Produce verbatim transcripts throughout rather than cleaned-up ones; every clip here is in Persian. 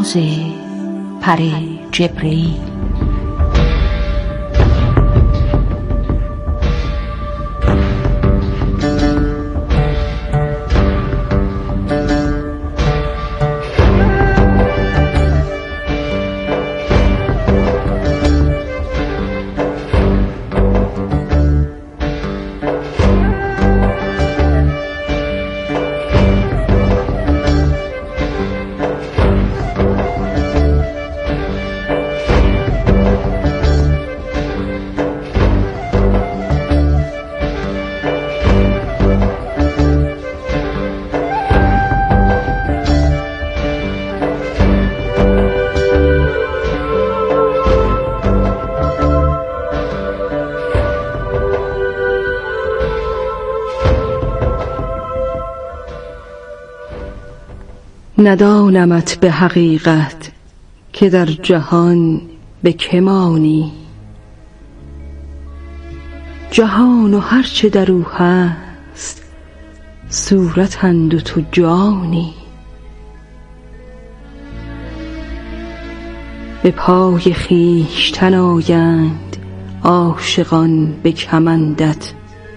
ناز پر جبریل. ندانمت به حقیقت که در جهان به که مانی. جهان و هرچه در او هست صورتند و تو جانی. به پای خویشتن آیند عاشقان به کمندت،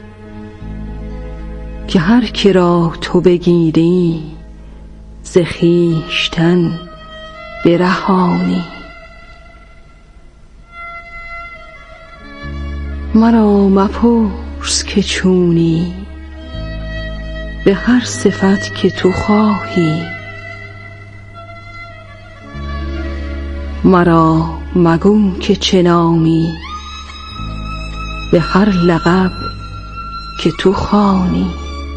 که هر که را تو بگیری ز خویشتن برهانی. مرا مپرس که چونی، به هر صفت که تو خواهی. مرا مگو که چه نامی، به هر لقب که تو خوانی.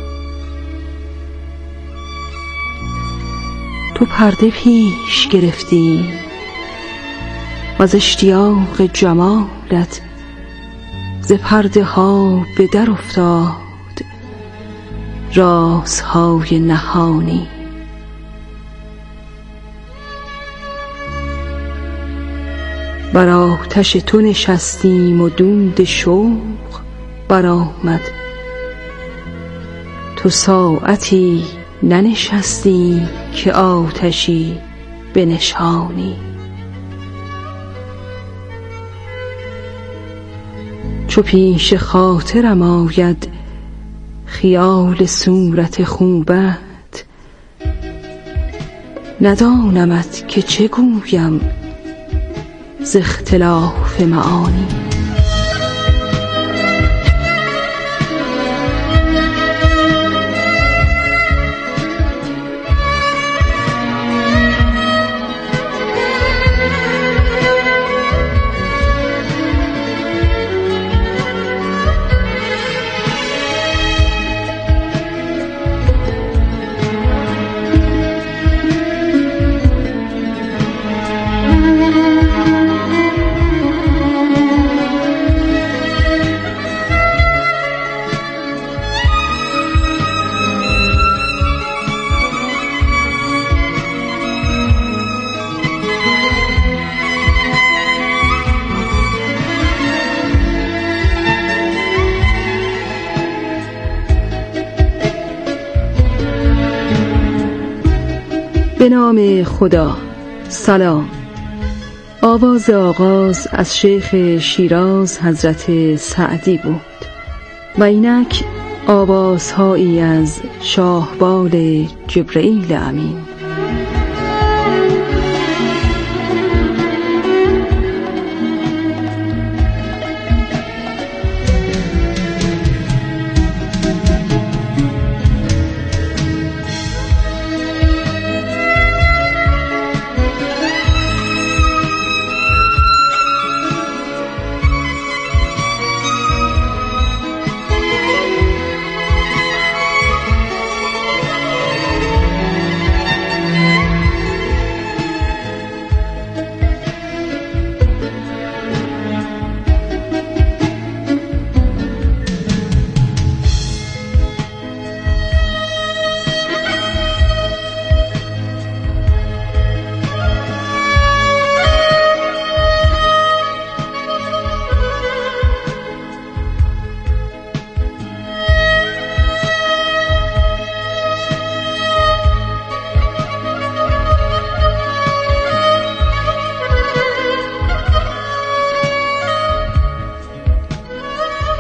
تو پرده پیش گرفتی وز اشتیاق جمالت، ز پرده ها به در افتاد رازهای نهانی. بر آتش تو نشستیم و دود شوق برآمد، تو ساعتی ننشستی که آتشی بنشانی. چو پیش خاطرم آید خیال صورت خوبت، ندانمت که چه گویم ز اختلاف معانی. به نام خدا. سلام. آواز آغاز از شیخ شیراز حضرت سعدی بود و اینک آوازهایی از شاهبال جبرئیل امین.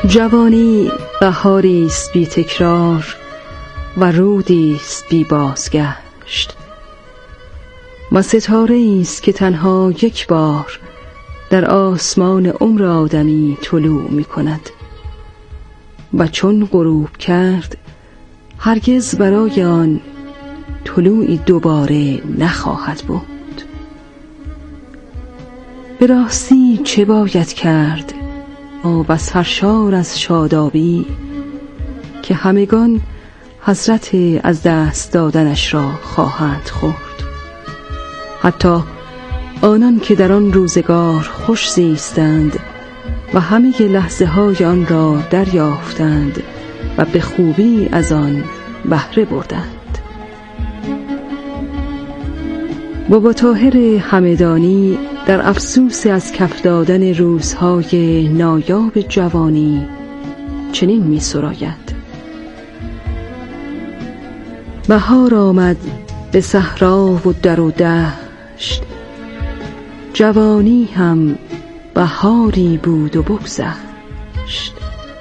جوانی بهاری است بی تکرار و رودی است بی بازگشت و ستاره است که تنها یک بار در آسمان عمر آدمی طلوع می کند و چون غروب کرد هرگز برای آن طلوعی دوباره نخواهد بود. به راستی چه باید کرد و سرشار از شادابی که همگان حسرت از دست دادنش را خواهند خورد، حتی آنان که در آن روزگار خوش زیستند و همه لحظه های آن را دریافتند و به خوبی از آن بهره بردند. بابا طاهر همدانی در افسوس از کف دادن روزهای نایاب جوانی چنین می سراید: بهار آمد به صحرا و در و دشت، جوانی هم بهاری بود و بگذشت.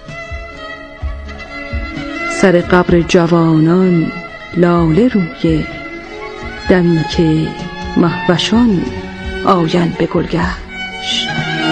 سر قبر جوانان لاله روی، دمی که مهوشان آیند به گلگشت.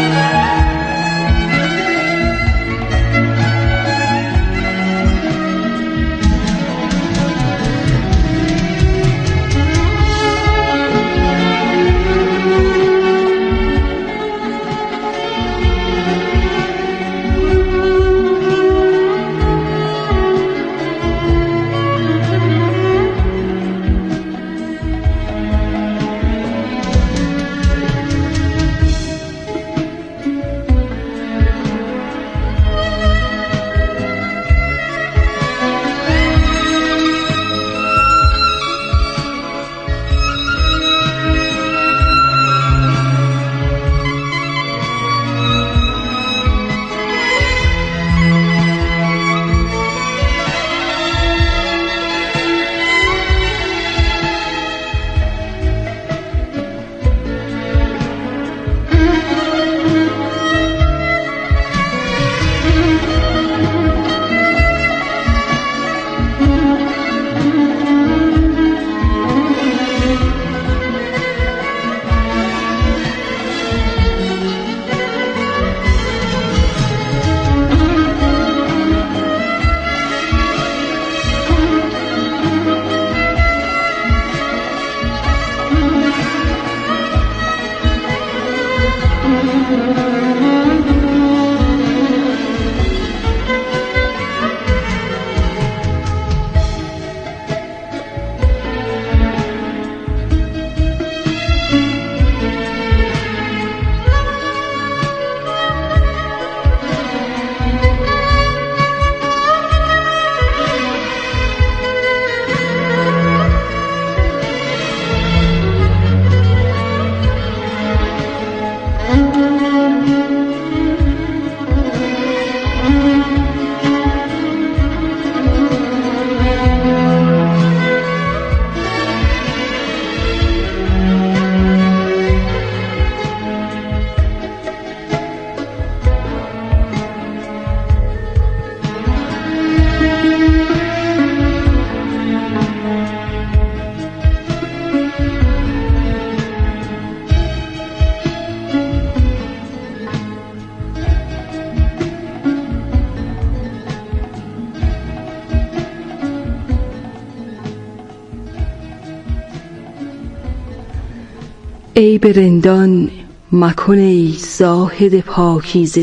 ای به رندان مکن ای زاهد پاکیزه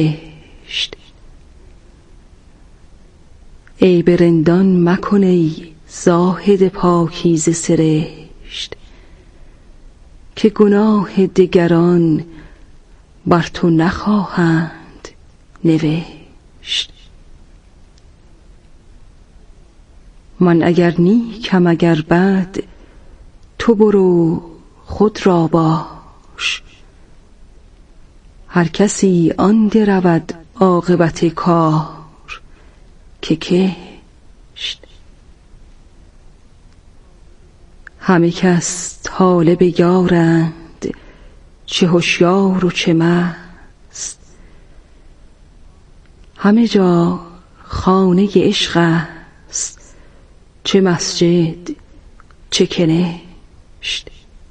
سرشت، ای به رندان مکن ای زاهد پاکیزه سرشت، که گناه دگران بر تو نخواهند نوشت. من اگر نیکم اگر بد، تو برو خود را باش. هر کسی آن درود عاقبت کار که کشت. همه کس طالب یارند، چه هوشیار و چه مست. همه جا خانه عشق است، چه مسجد چه کنشت.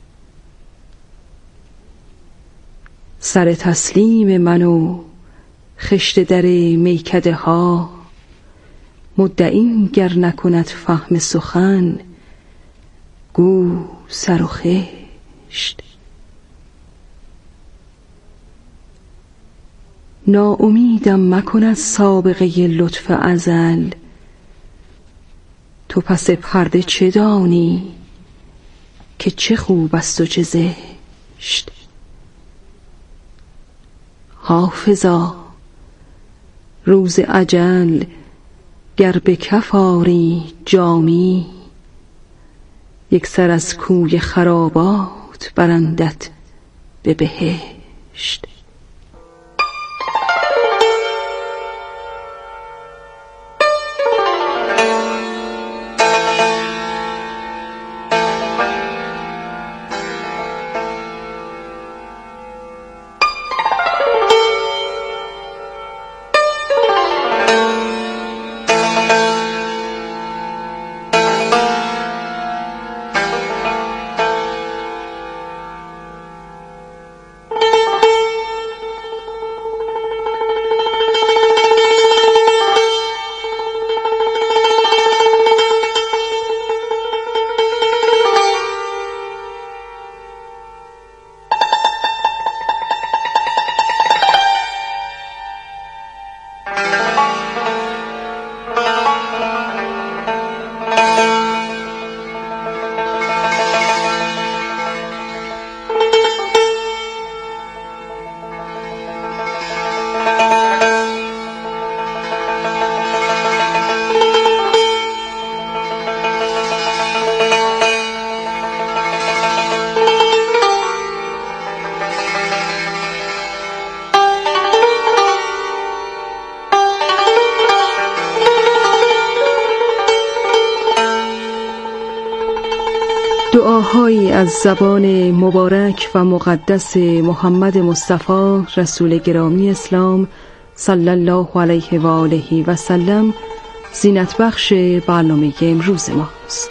سر تسلیم من و خشت در میکده ها، مدعی گر نکند فهم سخن گو سر و خشت. ناامیدم مکن از سابقه لطف ازل، تو پس پرده چه دانی که چه خوب است و چه زشت. حافظا روز اجل گر به کف آری جامی، یک سر از کوی خرابات برندت به بهشت. دعاهایی از زبان مبارک و مقدس محمد مصطفی رسول گرامی اسلام صلی الله علیه و آله و سلم زینت بخش برنامه امروز ماست.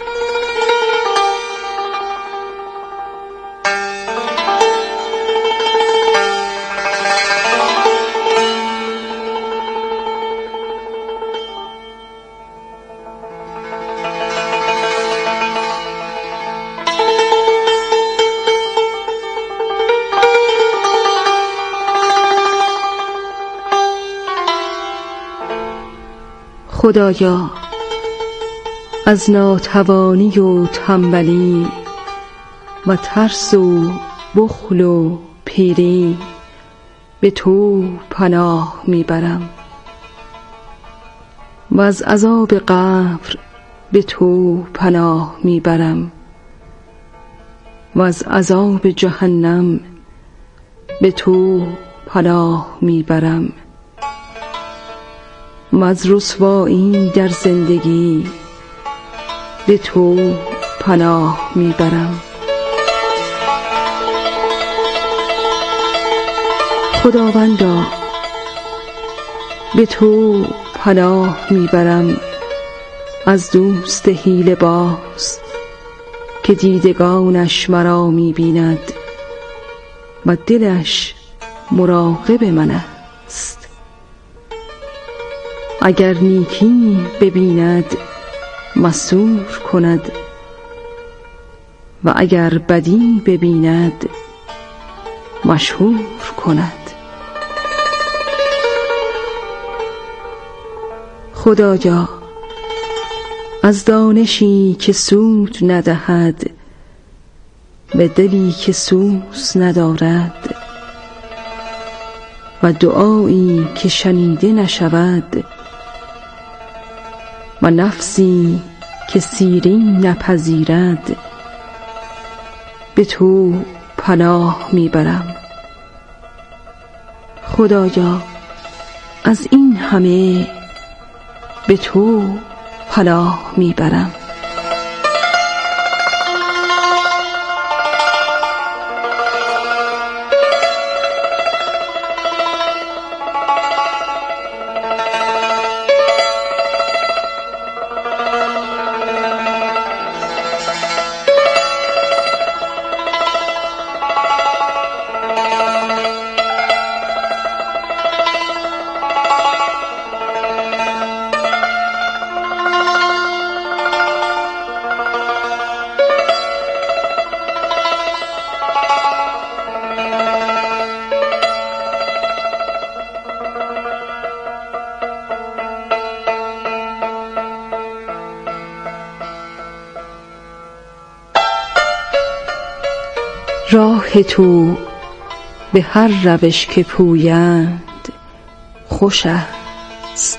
خدایا از ناتوانی و تنبلی و ترس و بخل و پیری به تو پناه میبرم و از عذاب قبر به تو پناه میبرم و از عذاب جهنم به تو پناه میبرم و از رسوایی در زندگی به تو پناه میبرم. خداوندا به تو پناه میبرم از دوست حیله باز که دیدگانش مرا میبیند و دلش مراقب من است. اگر نیکی ببیند مسرور کند و اگر بدی ببیند مشهور کند. خدایا از دانشی که سود ندهد به دلی که سوز ندارد و دعایی که شنیده نشود و نفسی که سیری نپذیرد به تو پناه میبرم. خدایا از این همه به تو پناه میبرم. راه تو به هر روش که پویند خوش است.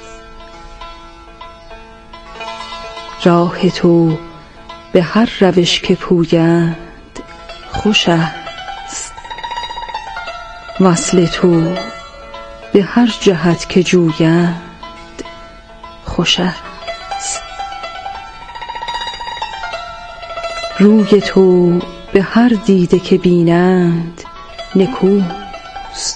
راه تو به هر روش که پویند خوش است. وصل تو به هر جهت که جویند خوش است. روی تو به هر دیده که بینند نکوست.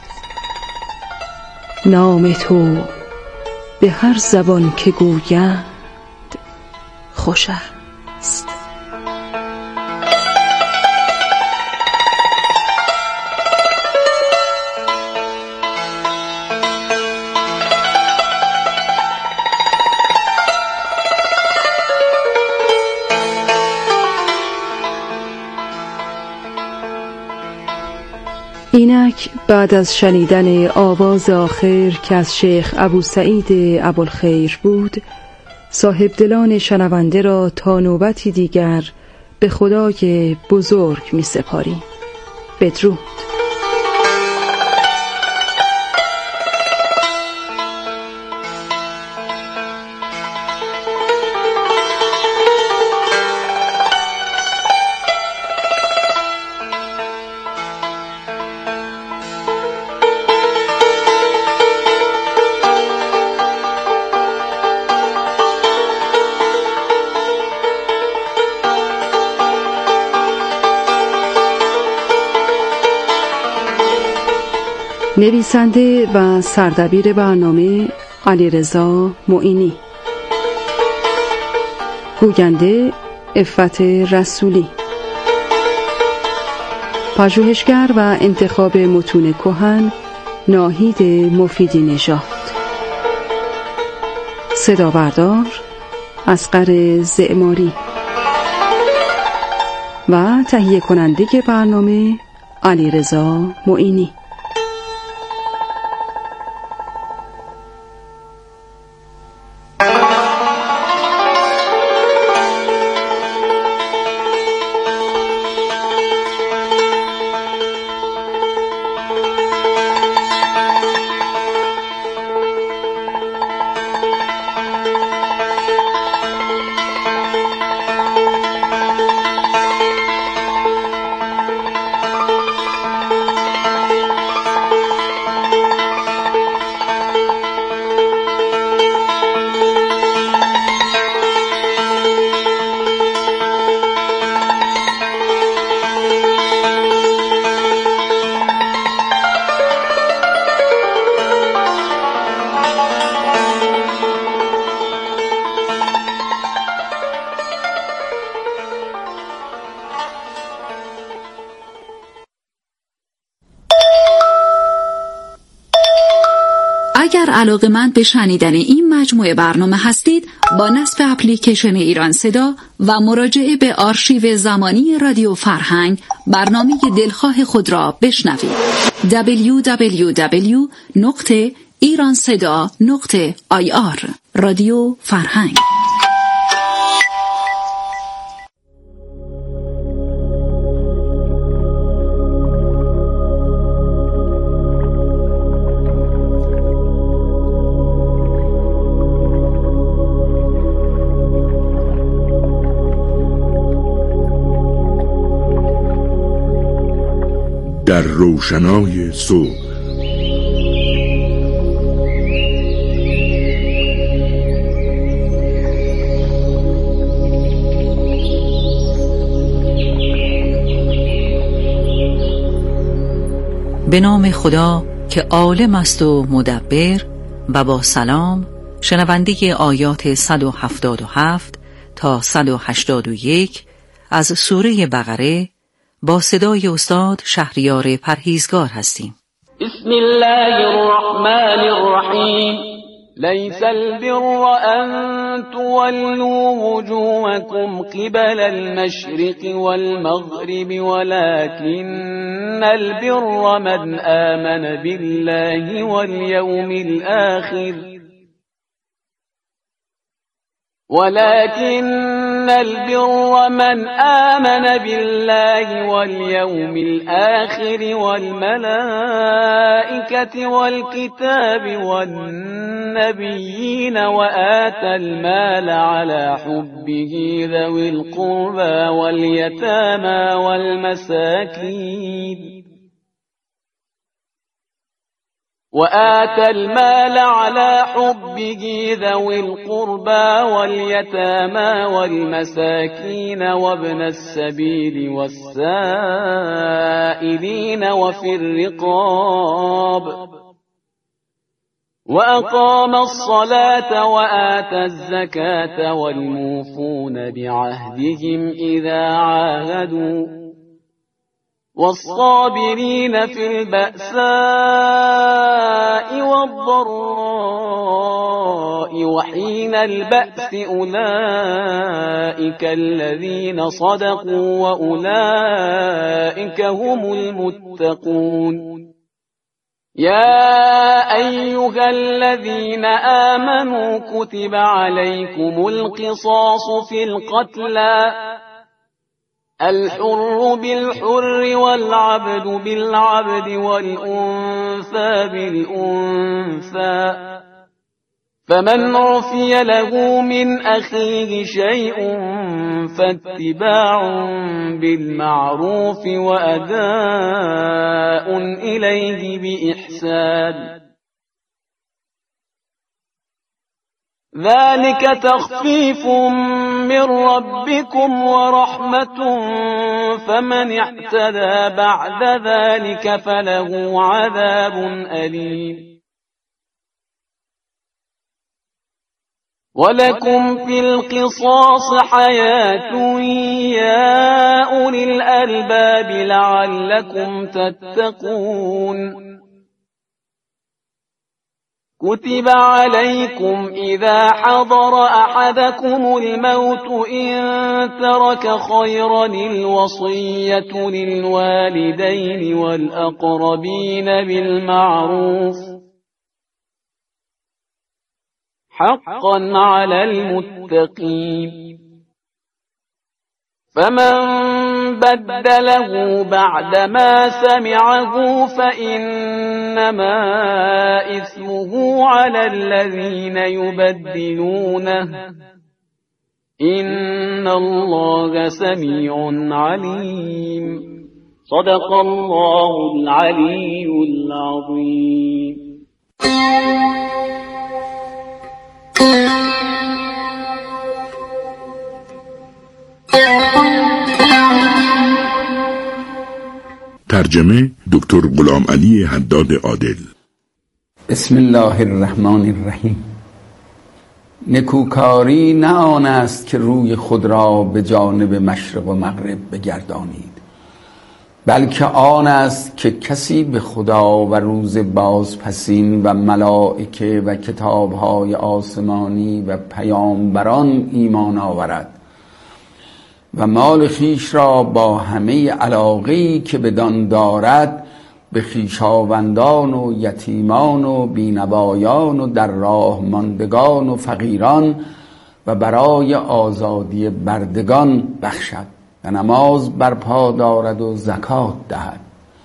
نام تو به هر زبان که گویند خوش است. اینک بعد از شنیدن آواز آخر که از شیخ ابو سعید ابوالخیر بود، صاحب دلان شنونده را تا نوبتی دیگر به خدای بزرگ می سپاریم. بدرود. نویسنده و سردبیر برنامه علیرضا معینی. گوینده عفت رسولی. پژوهشگر و انتخاب متون کهن ناهید مفیدی نژاد. صدا بردار اصغر زعماری و تهیه کننده برنامه علیرضا معینی. اگر علاقه‌مند به شنیدن این مجموعه برنامه هستید، با نصب اپلیکیشن ایران صدا و مراجعه به آرشیو زمانی رادیو فرهنگ برنامه دلخواه خود را بشنوید. دبلیو دبلیو دبلیو نقطه ایران صدا نقطه آی آر رادیو فرهنگ. در روشنای صبح به نام خدا که عالم است و مدبر. و با سلام شنونده آیات صد و هفتاد و هفت تا صد و هشتاد و یک از سوره بقره با صدای استاد شهریار پرهیزگار هستیم. بسم الله الرحمن الرحیم. لیس البر ان تولوا وجوهكم قبل المشرق والمغرب ولكن البر من آمن بالله واليوم الآخر ولكن البر من آمن بالله واليوم الآخر والملائكة والكتاب والنبيين وآتى المال على حبه ذوي القربى واليتامى والمساكين وآتى المال على حبه ذوي القربى واليتامى والمساكين وابن السبيل والسائلين وفي الرقاب وأقام الصلاة وآتى الزكاة والموفون بعهدهم إذا عاهدوا والصابرين في البأساء والضراء وحين البأس أولئك الذين صدقوا وأولئك هم المتقون. يا أيها الذين آمنوا كتب عليكم القصاص في القتلى الحر بالحر والعبد بالعبد والأنثى بالأنثى فمن عفي له من أخيه شيء فاتباع بالمعروف وأداء إليه بإحسان ذلك تخفيف من ربكم ورحمة فمن اعتدى بعد ذلك فله عذاب أليم. ولكم في القصاص حياة يا أولي الألباب لعلكم تتقون. كتب عليكم إذا حضر أحدكم الموت إن ترك خيرا الوصية للوالدين والأقربين بالمعروف حقا على المتقين. فمن بدله بعدما سمعه فإنما إثمه على الذين يبدلونه إن الله سميع عليم. صدق الله العلي العظيم. ترجمه دکتر غلام علی حداد عادل. بسم الله الرحمن الرحیم. نکوکاری نه آن است که روی خود را به جانب مشرق و مغرب بگردانید، بلکه آن است که کسی به خدا و روز بازپسین و ملائکه و کتاب‌های آسمانی و پیامبران ایمان آورد و مال خیش را با همه علاقه‌ای که بدان دارد به خویشاوندان و یتیمان و بینوایان و در راه ماندگان و فقیران و برای آزادی بردگان بخشد و نماز برپا دارد و زکات دهد.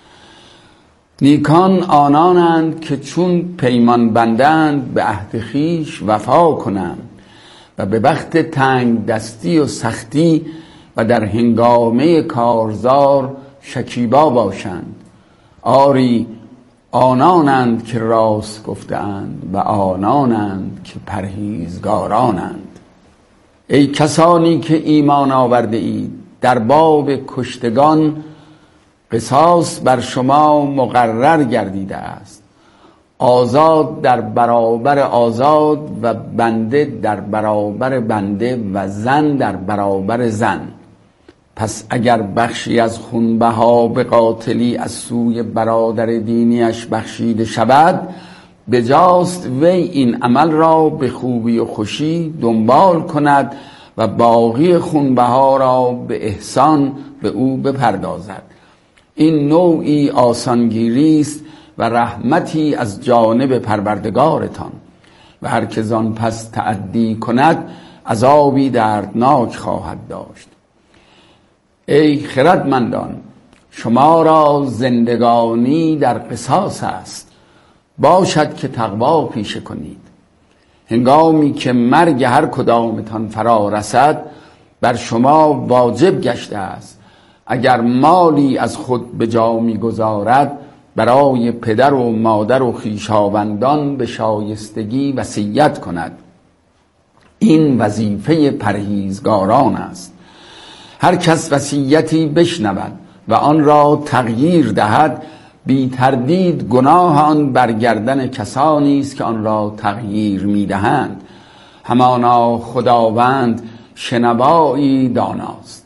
نیکان آنانند که چون پیمان بندند به عهد خویش وفا کنند و به وقت تنگ دستی و سختی و در هنگامه کارزار شکیبا باشند. آری آنانند که راست گفتند و آنانند که پرهیزگارانند. ای کسانی که ایمان آورده اید، در باب کشتگان قصاص بر شما مقرر گردیده است. آزاد در برابر آزاد و بنده در برابر بنده و زن در برابر زن. پس اگر بخشی از خونبها به قاتلی از سوی برادر دینیش بخشیده شود، بجاست وی این عمل را به خوبی و خوشی دنبال کند و باقی خونبها را به احسان به او بپردازد. این نوعی آسانگیری است و رحمتی از جانب پروردگارتان. و هر که زان پس تعدی کند عذابی دردناک خواهد داشت. ای خردمندان، شما را زندگانی در قصاص است، باشد که تقوا پیشه کنید. هنگامی که مرگ هر کدامتان فرا رسد بر شما واجب گشته است اگر مالی از خود به جا می‌گذارد برای پدر و مادر و خویشاوندان به شایستگی وصیت کند. این وظیفه پرهیزگاران است. هر کس وصیتی بشنود و آن را تغییر دهد بی تردید گناه آن برگردن کسانی است که آن را تغییر می‌دهند. همانا خداوند شنوایی داناست.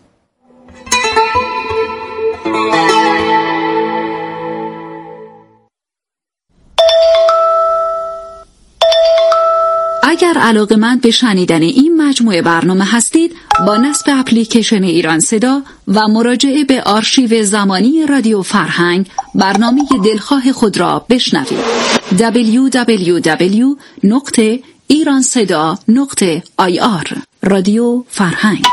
اگر علاقه‌مند به شنیدن این مجموعه برنامه هستید، با نصب اپلیکیشن ایران صدا و مراجعه به آرشیو زمانی رادیو فرهنگ برنامه دلخواه خود را بشنوید. دبلیو دبلیو دبلیو نقطه ایران صدا نقطه آی آر رادیو فرهنگ.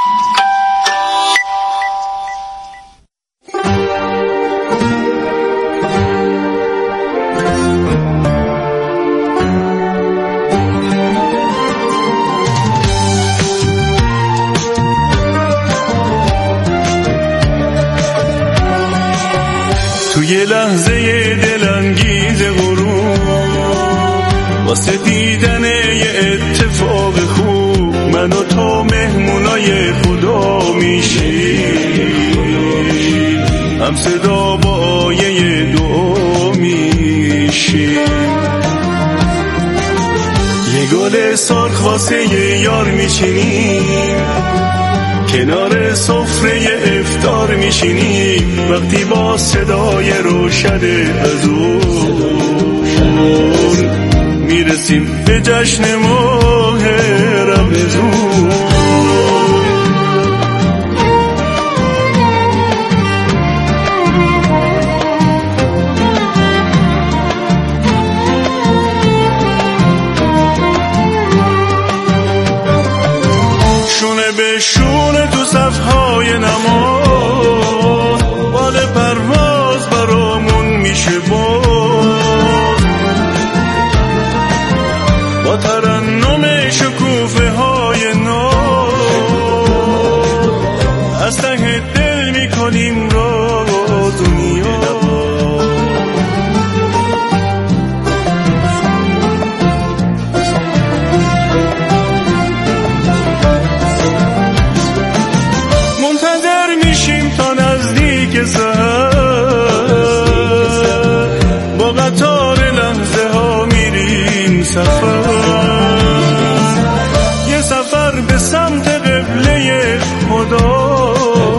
توی لحظه دلانگیز غروب واسه دیدن یه اتفاق خوب من و تو مهمونای خدا میشیم، هم صدا با آیه دعا میشیم. یه گل سرخ واسه یه یار میچینیم، کنار سفره افطار میشینیم. وقتی با صدای روشن اذان میرسیم به جشن ماه رمضان. شونه به شونه تو صفهای نماز بال پرواز برامون میشه باز، با ترنم شکوفه های ناز از ته دل میکنیم راز و نیاز. با قطار لحظه ها میریم سفر، یه سفر به سمت قبله خدا،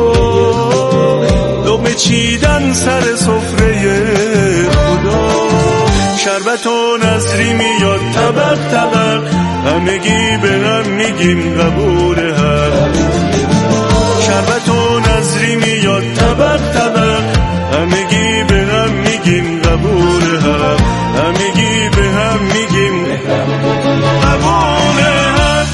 لقمه چیدن سر سفره خدا. شربت و نظری میاد طبق طبق، همگی به هم میگیم قبول حق. شربت و نظری میاد طبق طبق، همگی به هم میگیم قبول حق. همگی به هم میگیم قبول حق.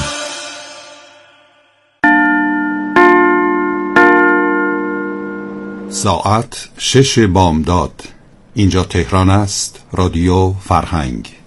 ساعت شش بامداد. اینجا تهران است. رادیو فرهنگ.